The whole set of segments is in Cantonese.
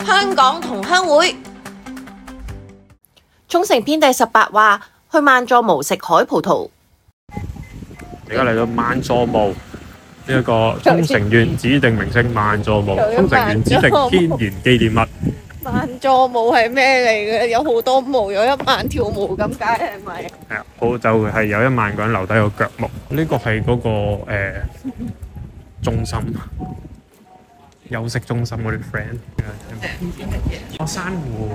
香港同鄉會沖繩篇第18話去萬座毛食海葡萄。 而家嚟到萬座毛呢一個沖繩縣指定名勝萬座毛，沖繩縣指定天然紀念物。 萬座毛係咩嚟嘅？有好多毛，有1萬條毛咁解係咪？ 係啊，好就係有1萬個人留低個腳毛。呢個係嗰個中心休息中心嗰啲 friend。哦，珊瑚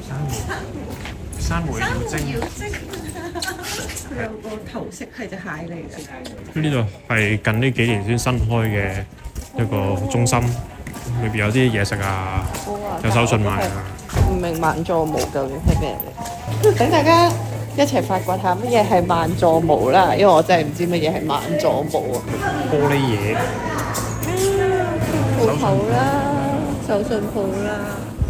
妖精。 佢有個頭飾係隻蟹嚟嘅。 呢度係近呢幾年先新開嘅一個中心，裏邊有啲嘢食啊，有手信賣啊。 唔明萬座毛究竟係咩嚟？等大家一齊發掘下乜嘢係萬座毛啦，因為我真係唔知乜嘢係萬座毛啊。 玻璃嘢。 鋪頭啦，手信鋪啦，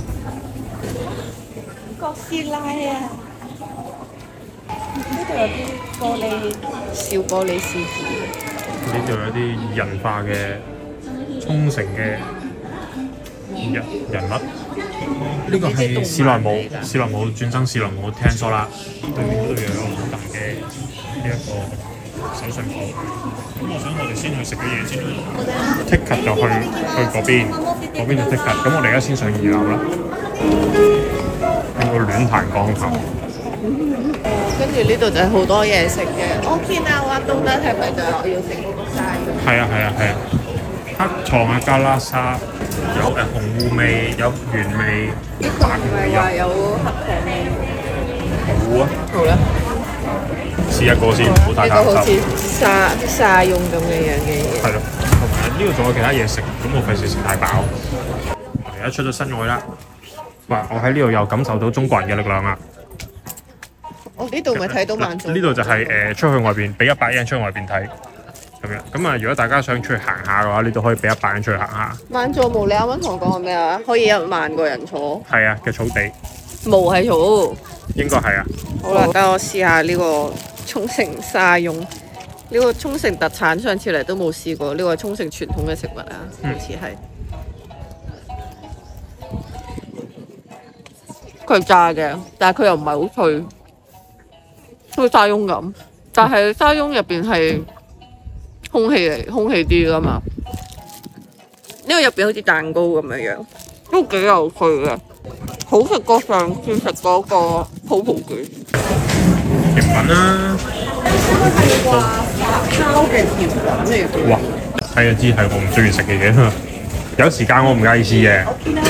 哥斯拉啊！呢度有啲玻璃小玻璃獅子。 呢度有啲人化嘅沖繩嘅人物。呢個係史萊姆轉生史萊姆聽說啦。對面嗰度又有好大嘅呢一個手信鋪。咁我想我哋先去食嘅嘢先啦。ticket 就去嗰邊就 ticket。咁我哋而家先上2樓啦。有個戀壇鋼琴。 跟住呢度就係好多嘢食嘅。Okinawa都得係咪就係我要食嗰個沙嘅？ 係啊。黑糖啊，加拉沙，有紅芋味，有原味，白味話有黑糖味。 好啊， 好啦， 試一個先，唔好太擔呢個好似心。 沙翁咁嘅樣嘅嘢。 係咯，同埋呢度仲有其他嘢食，咁我費事食太飽。我哋而家出咗室外啦，哇！我喺呢度又感受到中國人嘅力量啦。 我呢度咪睇到萬座。 呢度就係出去外邊，俾100日圓出去外邊睇。咁樣，咁啊，如果大家想出去行下嘅話，你都可以俾100日圓出去行下。 萬座毛，你啱啱同我講係咩啊？可以1萬個人坐。 係啊，嘅草地。 毛係草。 應該係啊。 好啦，等我試下呢個沖繩沙翁。呢個沖繩特產，上次嚟都冇試過。呢個係沖繩傳統嘅食物啊，好似係。佢係炸嘅，但係佢又唔係好脆，好似沙翁咁。但係沙翁入邊係空氣啲噶嘛。呢個入邊好似蛋糕咁樣樣，都幾有趣嘅，好食過上次食嗰個泡泡卷。 甜品啦。 係話發酵嘅甜品嚟嘅。 哇！係啊，知係我唔中意食嘅嘢。有時間我唔介意試嘅。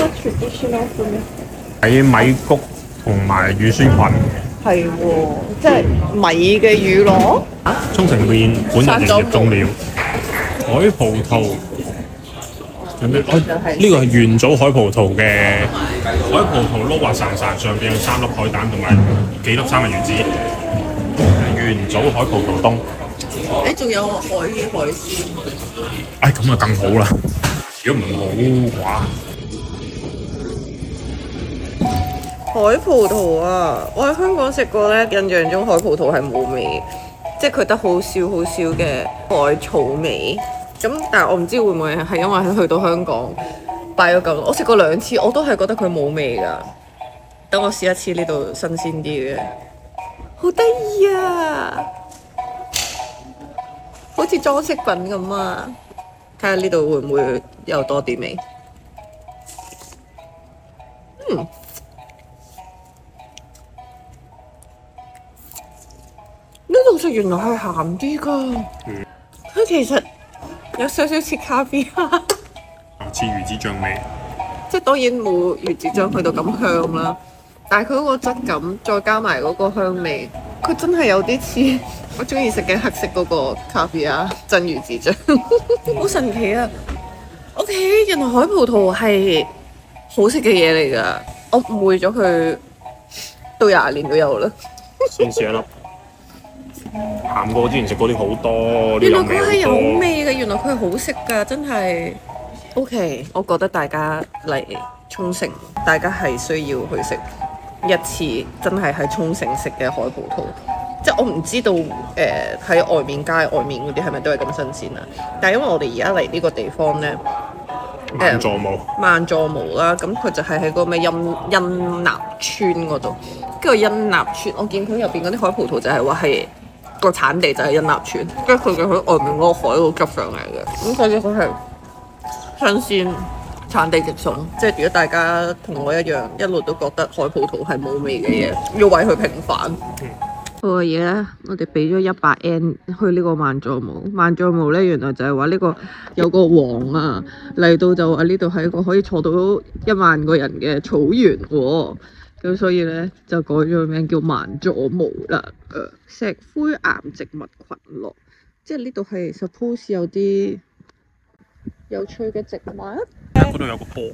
喺米谷同埋乳酸菌。 係喎，即係米嘅乳酪。 沖繩縣本日營業終了。海葡萄。呢個係元祖海葡萄嘅海葡萄撈滑潺潺，上邊有3粒海蛋同埋幾粒三文魚子。元祖海葡萄凍。 誒，仲有海鮮。 咁啊更好啦！如果唔好嘅話， 海葡萄啊，我喺香港食過咧，印象中海葡萄係冇味，即係佢得好少嘅海草味。咁但係我唔知會唔會係因為去到香港擺咗咁耐，我食過2次，我都係覺得佢冇味㗎。等我試一次呢度新鮮啲嘅，好得意啊！好似裝飾品咁啊！睇下呢度會唔會有多啲味？呢度食原來係鹹啲㗎。佢其實有少少似咖啡啊， 似魚子醬味。 即係當然冇魚子醬去到咁香啦，但係佢嗰個質感再加埋嗰個香味，佢真係有啲似我中意食嘅黑色嗰個咖啡啊，真魚子醬，好神奇啊！OK， 原來海葡萄係好食嘅嘢嚟㗎，我誤會咗佢到20年都有啦。 先試一粒，鹹過之前食嗰啲好多。 原來佢係有味嘅，原來佢係好食㗎，真係。OK， 我覺得大家嚟沖繩，大家係需要去食一次，真係喺沖繩食嘅海葡萄。即係我唔知道喺外面街外面嗰啲係咪都係咁新鮮啊？但係因為我哋而家嚟呢個地方咧， 萬座毛， 萬座毛啦，咁佢就係喺個咩恩納村嗰度，跟住恩納村，我見佢入邊嗰啲海葡萄就係話係個產地就係恩納村，跟住佢就喺外面嗰個海度執上嚟嘅，咁所以佢係新鮮產地直送。即係如果大家同我一樣一路都覺得海葡萄係冇味嘅嘢，要為佢平反。個嘢咧，我哋俾咗100 N 去呢個萬座毛。萬座毛咧，原來就係話呢個有個王啊嚟到就話呢度係一個可以坐到1萬個人嘅草原喎。咁所以咧就改咗個名叫萬座毛啦。石灰岩植物群落，即係呢度係 suppose 有啲有趣嘅植物。 嗰度有個波。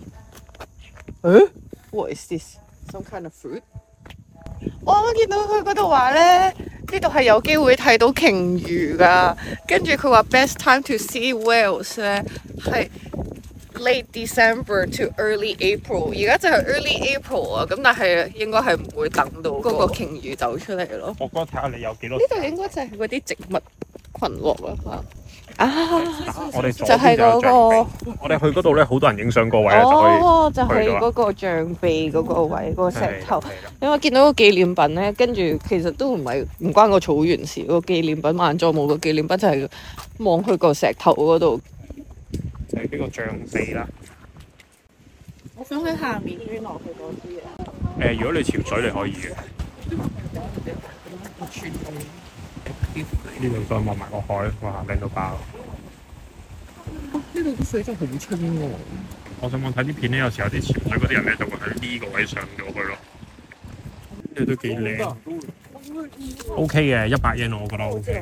What is this? Some kind of fruit? 我啱啱見到佢嗰度話咧，呢度係有機會睇到鯨魚噶，跟住佢話 best time to see whales 咧係 late December to early April， 而家就係 early April 啊，咁但係應該係唔會等到嗰個鯨魚走出嚟咯。 我覺得睇下你有幾多。 呢度應該就係嗰啲植物群落啦嚇。 我哋就係嗰個， 我哋去嗰度咧，好多人影相個位咧， 就係嗰個象鼻嗰個位，嗰個石頭。因為見到個紀念品咧，跟住其實都唔關個草原事，個紀念品萬座毛個紀念品就係望去個石頭嗰度。 就係呢個象鼻啦。 我想喺下面捐落去多啲嘢。 如果你潛水你可以嘅。呢度再望埋個海，哇，靚到爆！ 呢度啲水真係好清喎。 我上網睇啲片咧，有時候啲潛水嗰啲人咧就會喺呢個位上咗去咯。呢度都幾靚。OK 嘅，100 yen 我覺得 OK。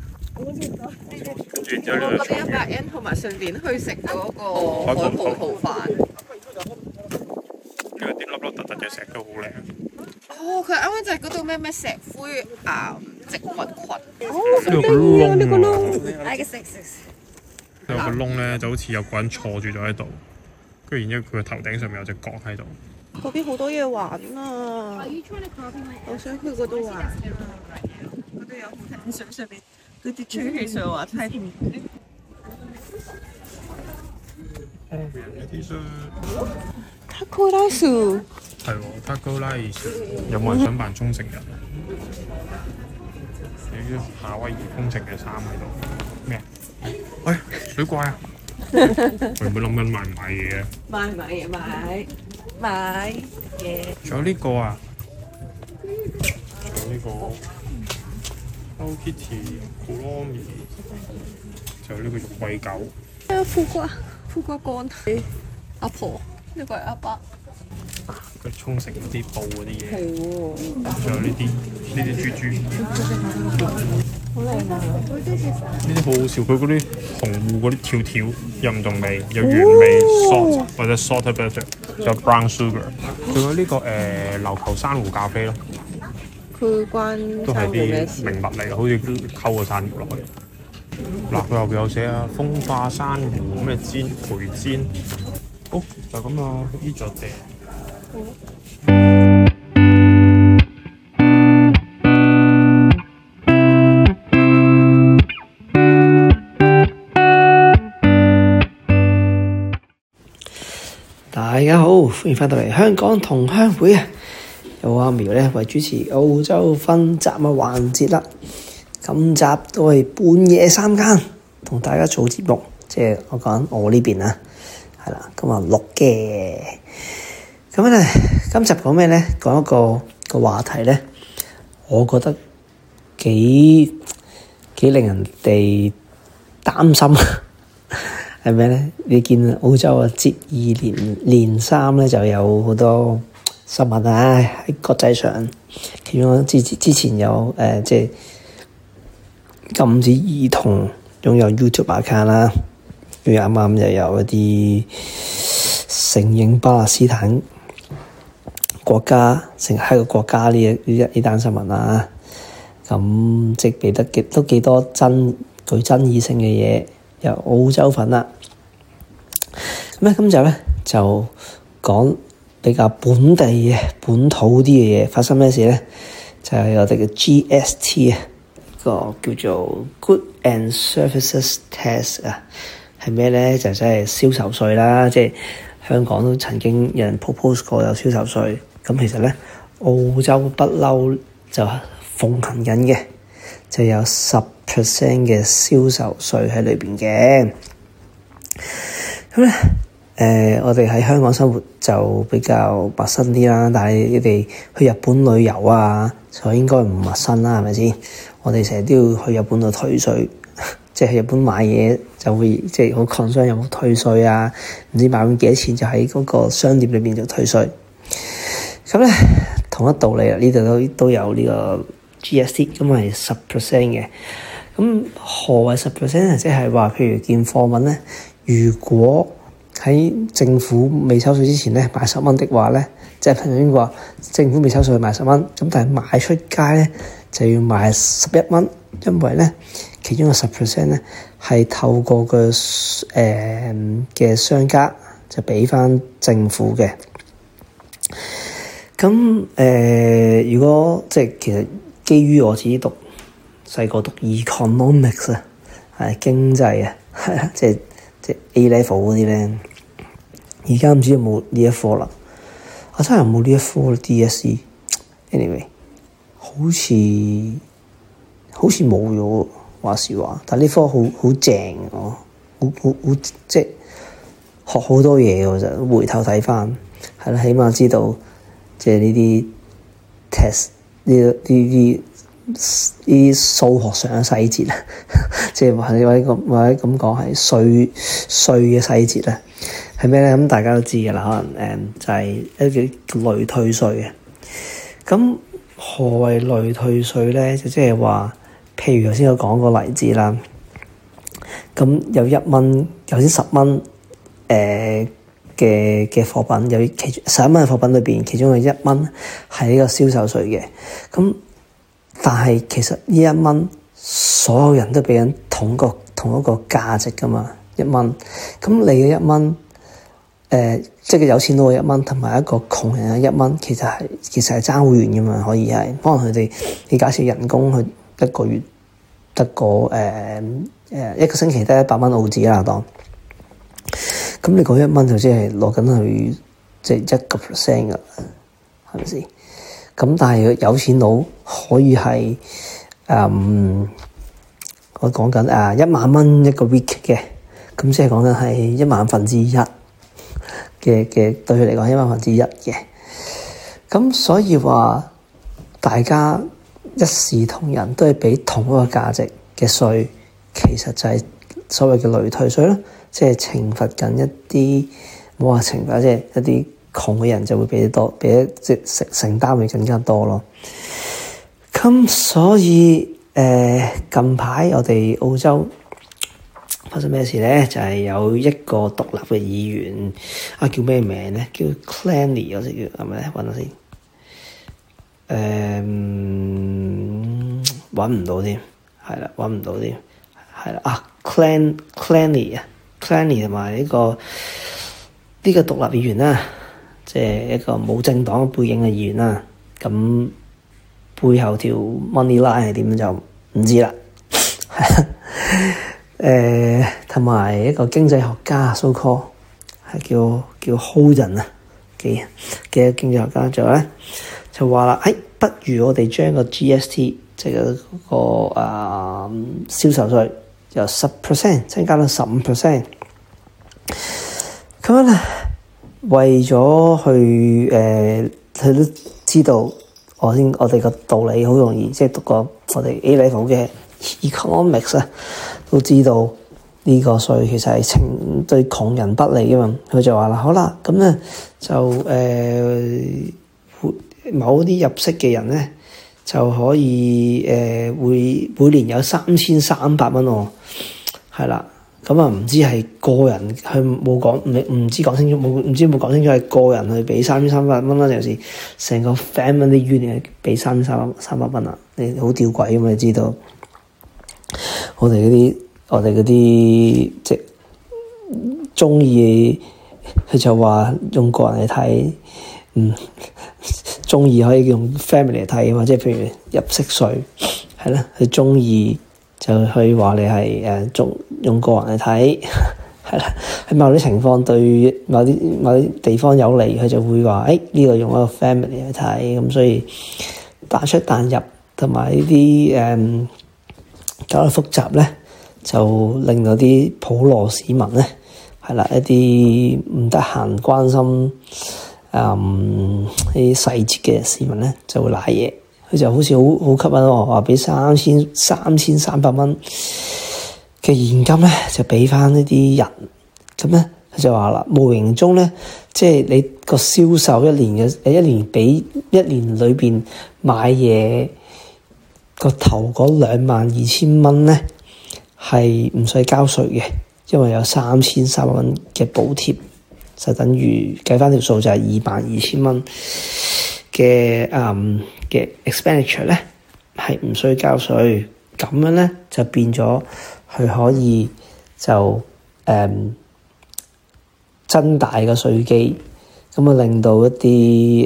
跟住之後呢度我覺得100 yen 同埋順便去食嗰個海葡萄飯。 呢個啲粒粒突突嘅石都好靚。 佢啱啱就係嗰度咩石灰岩植物群。 呢個窿啊！ 呢個窿。 有個窿咧，就好似有個人坐住咗喺度，跟住然之後佢個頭頂上面有隻角喺度。 嗰邊好多嘢玩啊！我想去嗰度玩。嗰度有睇水上面嗰啲吹氣上滑梯。塔古拉樹。 係喎，塔古拉樹。有冇人想扮沖繩人啊？有啲夏威夷風情嘅衫喺度。咩？喂，水怪啊！佢唔會諗緊買唔買嘢啊？買嘢。仲有呢個啊！仲有呢個 Hello Kitty、Kuromi，仲有呢個玉桂狗。苦瓜乾。 阿婆，呢個係阿伯。 佢沖繩嗰啲布嗰啲嘢。 係喎。 仲有呢啲豬豬。 好靚啊！ 呢啲好好笑，佢嗰啲紅芋嗰啲條條又唔同味，有原味 salt 或者 salted butter，仲有 brown sugar，仲有呢個琉球珊瑚咖啡咯。 佢關都係珊瑚咩事？ 啲名物嚟嘅，好似溝個珊瑚落去。嗱，佢後邊有寫啊，風化珊瑚咩煎培煎。好，就咁啊，呢座地。 大家好，歡迎翻到嚟香港同鄉會啊！有阿苗咧為主持澳洲分集嘅環節啦。今集都係半夜3更同大家做節目，即係我講我呢邊啊，係啦，今日錄嘅。咁咧，今集講咩咧？講一個話題咧，我覺得幾令人哋擔心。係咩咧？你見澳洲啊，接二連三咧就有好多新聞啊，喺國際上，其中之前有即係禁止兒童擁有 YouTube account 啦，跟住啱啱又有一啲承認巴勒斯坦國家成係個國家呢單新聞啦，咁即係俾得都幾多具爭議性嘅嘢。由澳洲份啦，咁咧今集咧就講比較本地嘅本土啲嘅嘢，發生咩事咧？就係我哋嘅 GST 啊，個叫做 Good and Services Tax 啊， 係咩咧？就真係銷售稅啦，即係香港都曾經有人 propose 過有銷售稅。咁其實咧，澳洲不嬲就奉行緊嘅，就有10% 嘅銷售稅喺裏邊嘅。咁咧，我哋喺香港生活就比較陌生啲啦，但係你哋去日本旅遊啊，就應該唔陌生啦，係咪先？我哋成日都要去日本度退稅，即係去日本買嘢就會即係好 concern 有冇退稅啊？唔知買完幾多錢就喺嗰個商店裏邊就退稅。咁咧，同一道理啦，呢度都有呢個 GST， 咁係10% 嘅。咁何謂10%？即係話，譬如件貨物咧，如果喺政府未收稅之前咧賣10蚊的話咧，即係譬如話政府未收稅賣10蚊，咁但係賣出街咧就要賣11蚊，因為咧其中嘅10% 咧係透過個嘅商家就俾翻政府嘅。咁如果即係其實基於我自己細個讀 economics 啊，係經濟啊，係啦，即係 A level 嗰啲咧，而家唔知有冇呢一科啦。我真係冇呢一科 DSE。anyway， 好似冇咗話時話，但呢科好正哦，好即係學好多嘢喎。就回頭睇翻係啦，起碼知道即係呢啲 test 呢啲數學上嘅細節啊，即係或者咁講係稅嘅細節啊，係咩咧？咁大家都知嘅啦，可能就係一個累退稅嘅。咁何謂累退稅咧？就即係話，譬如頭先我講個例子啦，咁有1蚊，頭先10蚊嘅貨品，有其中11蚊嘅貨品裏邊，其中有1蚊係呢個銷售稅嘅。咁但係其實呢1蚊，所有人都俾緊同一個價值噶嘛，1蚊。咁你嘅1蚊，即係有錢佬嘅1蚊，同埋一個窮人嘅1蚊，其實係爭好遠噶嘛。可以係可能佢哋，你假設人工佢一個月得個一個星期得100蚊澳紙啦，當咁你嗰1蚊就即係攞緊去即係1% 噶，係咪先？咁但係有錢佬可以係我講緊1萬蚊一個 week 嘅，咁即係講緊係1/1000嘅對佢嚟講1/1000嘅。咁所以話大家一視同仁，都係俾同一個價值嘅稅，其實就係所謂嘅累退稅咯，即係懲罰緊一啲，冇話懲罰，即係一啲窮嘅人就會俾得多，即係承擔會更加多咯。咁所以近排我哋澳洲發生咩事咧？就係有一個獨立嘅議員叫咩名咧？叫 Clanley 嗰隻叫係咪咧？揾下先，揾唔到添，係啦，揾唔到添，係啦Clanley 啊 Clanley 同埋呢個獨立議員啦，即係一個冇政黨背景嘅議員啦。咁背後條 money line 係點就唔知啦。同埋一個經濟學家 so call 係叫 Holden 啊嘅經濟學家就話啦，不如我哋將個 GST 即係嗰個銷售稅由10% 增加到15%。咁樣咧，為咗去佢都知道我哋個道理好容易，即係讀過我哋 A level 嘅 economics 啊，都知道呢個稅其實係對窮人不利嘅嘛。佢就話啦，好啦，咁咧就某啲入息嘅人咧就可以會每年有3300蚊喎，係啦。咁唔知係個人佢冇講，唔知講清楚，唔知有冇講清楚係個人去俾3300蚊啦，定係成個 family unit 俾3300蚊啊？你好吊詭咁，你知道我哋嗰啲即係中意，佢就話用個人嚟睇，中意可以用 family 嚟睇啊嘛，即係譬如入息稅係啦，佢中意就去話你係用個人嚟睇， 係啦，喺某啲情況對某啲地方有利，佢就會話呢個用一個 family 去睇，咁所以彈出彈入同埋呢啲搞得複雜咧，就令到啲普羅市民咧係啦，一啲唔得閒關心呢啲細節嘅市民咧就會賴嘢，佢就好似好吸引喎，話俾3300蚊嘅現金咧就俾翻呢啲人，咁咧佢就話啦，無形中咧即係你個銷售一年俾一年裏邊買嘢個頭嗰22000蚊咧係唔使交稅嘅，因為有3300蚊嘅補貼，就等於計翻條數就係22000蚊嘅expenditure 咧係唔需要交稅，咁樣咧就變咗佢可以就增大個稅基，咁啊令到一啲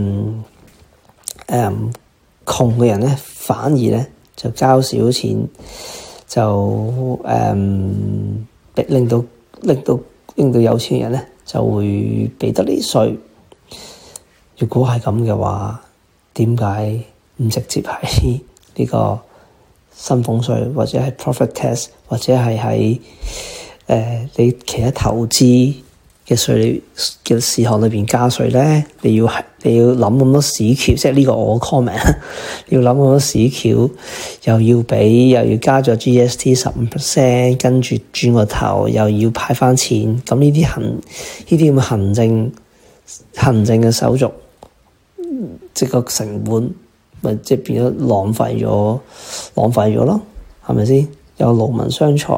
窮嘅人咧反而咧就交少錢，就令到有錢人咧就會俾得啲稅。如果係咁嘅話，點解唔直接喺呢個薪俸稅或者係 profit tax 或者係喺你其他投資嘅稅嘅事項裏邊加稅咧？你要諗咁多屎橋，即係呢個我 comment， 要諗咁多屎橋，又要加咗 GST 15%，跟住轉個頭又要派翻錢，咁呢啲咁嘅行政嘅手續，即係個成本咪即係變咗浪費咗咯，係咪先？又勞民傷財，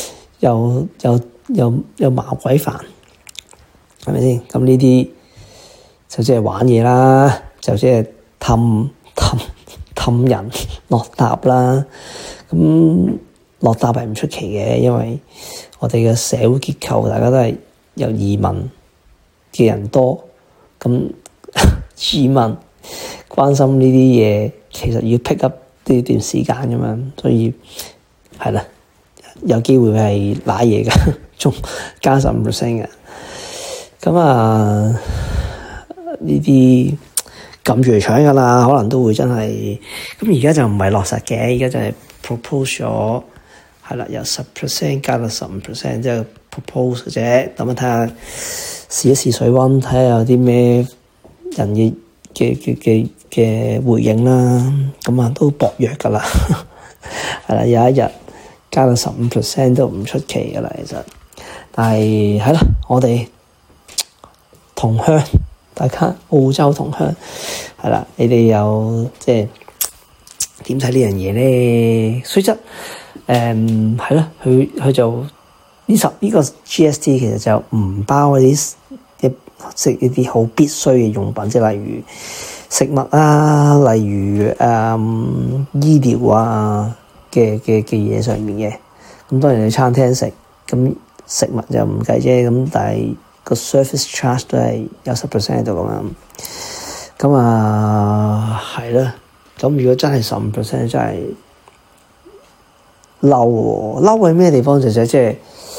又麻鬼煩，係咪先？咁呢啲就即係玩嘢啦，就即係氹人落搭啦。咁落搭係唔出奇嘅，因為我哋嘅社會結構大家都係有移民嘅人多，咁移民關心呢啲嘢，其實要 pick up 呢段時間㗎嘛，所以係啦，有機會係瀨嘢㗎，仲加15% 嘅。咁呢啲撳住嚟搶㗎啦，可能都會真係。咁而家就唔係落實嘅，而家就係 propose 咗，係啦，由10%加到15%，即係 propose 嘅啫。咁睇下試一試水溫，睇下有啲咩人嘅回應啦。咁都薄弱㗎啦，係啦，有一日加到15% 都唔出奇㗎啦，其實。但係係啦，我哋同鄉，大家澳洲同鄉，係啦，你哋有即係點睇呢樣嘢咧？雖則係咯，佢就呢個 GST 其實就唔包一啲好必須嘅用品，即係例如食物啊，例如醫療啊嘅嘢上面嘅。咁當然你餐廳食，咁食物就唔計啫。咁但係個 service charge 都係有10% 喺度㗎嘛。咁係啦。咁如果真係15%，真係嬲喎！嬲喺咩地方？就即係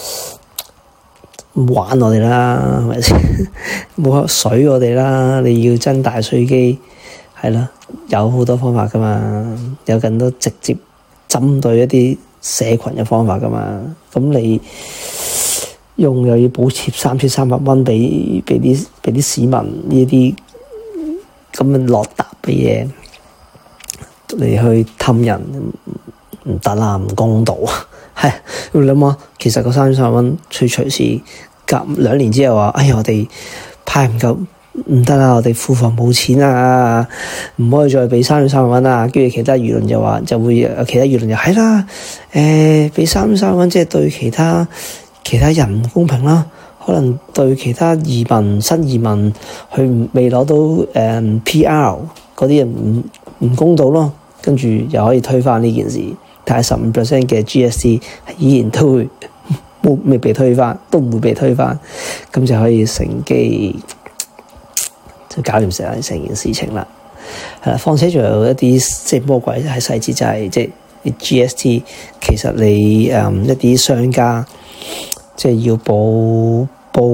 玩我哋啦，係咪先？冇水我哋啦！你要增大稅基，係啦，有好多方法㗎嘛，有更多直接針對一啲社群嘅方法㗎嘛。咁你又要補貼3300蚊俾啲市民呢啲咁嘅落搭嘅嘢嚟去氹人，唔得啦，唔公道啊！係你諗下，其實個3300蚊隨時隔2年之後話，哎呀，我哋派唔夠，唔得啦，我哋庫房冇錢啊，唔可以再俾3300蚊啊！跟住其他輿論就會其他輿論就係啦，俾3300蚊即係對其他人唔公平啦，可能對其他新移民佢未攞到PR 嗰啲人唔公道咯，跟住又可以推翻呢件事，但係15% 嘅 GST 依然都會未被推翻，都唔會被推翻，咁就可以乘機就搞掂成件事情啦。係啦，況且仲有一啲即係魔鬼喺細節，就係即係 GST 其實你一啲商家即係要報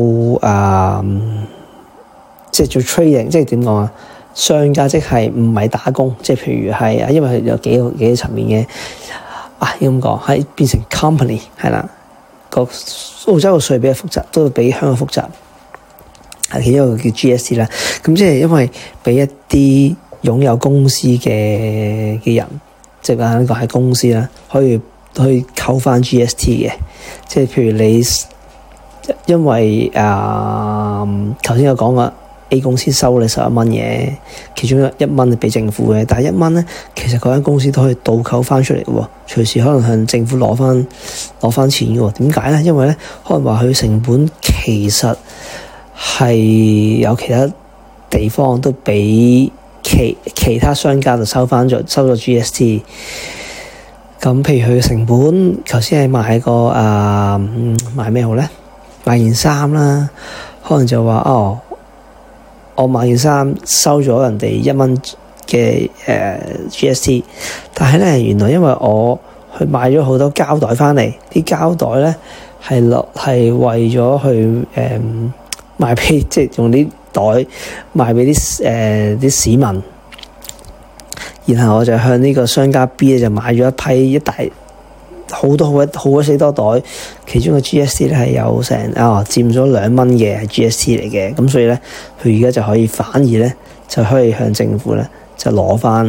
即係做 trading， 即係點講啊？商家即係唔係打工，即係譬如係因為有幾個層面嘅要咁講，係變成 company 係啦。個澳洲嘅稅比較複雜，都會比香港複雜。係其中一個叫 GST 啦。咁即係因為俾一啲擁有公司嘅人，即係呢個係公司啦，可以扣翻 GST 嘅。即係譬如你因為頭先有講過 A 公司收你11蚊嘅，其中1蚊係俾政府嘅，但係1蚊咧，其實嗰間公司都可以倒扣翻出嚟嘅喎，隨時可能向政府攞翻錢嘅喎。點解咧？因為咧，可能話佢成本其實係有其他地方都俾其他商家就收咗 GST。咁譬如佢嘅成本，頭先係賣個賣咩好咧？賣件衫啦，可能就話我買件衫收咗人哋1蚊嘅GST， 但係咧原來因為我去買咗好多膠袋翻嚟，啲膠袋咧係為咗去賣俾即係用啲袋賣俾啲市民，然後我就向呢個商家 B 咧就買咗一大好鬼死多袋，其中個 GST 咧係有成佔咗2蚊嘅係 GST 嚟嘅，咁所以咧佢而家就可以反而咧就可以向政府咧就攞翻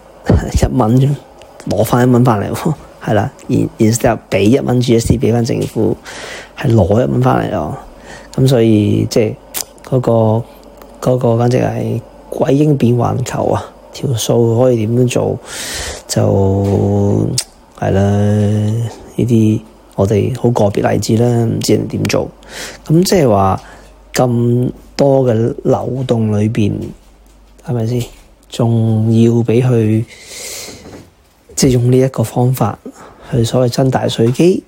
1蚊，攞翻1蚊翻嚟喎，係啦，然之後俾1蚊 GST 俾翻政府，係攞1蚊翻嚟咯，咁所以即係嗰個簡直係鬼嬰變環球啊！條數可以點樣做就〜係啦，呢啲我哋好個別例子啦，唔知人點做。咁即係話咁多嘅流動裏邊，係咪先？仲要俾佢即係用呢一個方法去所謂增大稅基，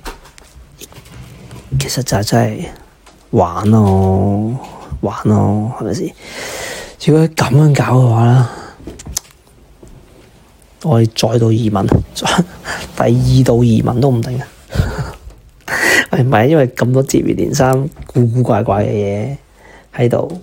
其實就真係玩咯，係咪先？如果咁樣搞嘅話啦，我哋再度移民，第2度移民都唔定啊！係咪因為咁多接二連三、古古怪怪嘅嘢喺度，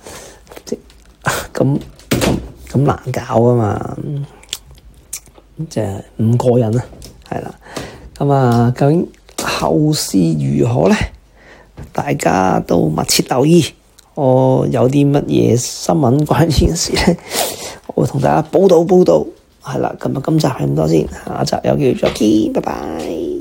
咁難搞啊嘛！即係唔過癮啊，係啦。咁究竟後事如何咧？大家都密切留意。我有啲乜嘢新聞關於呢件事咧，我會同大家報道。係啦，今集係咁多先，下一集有機會再見，拜拜。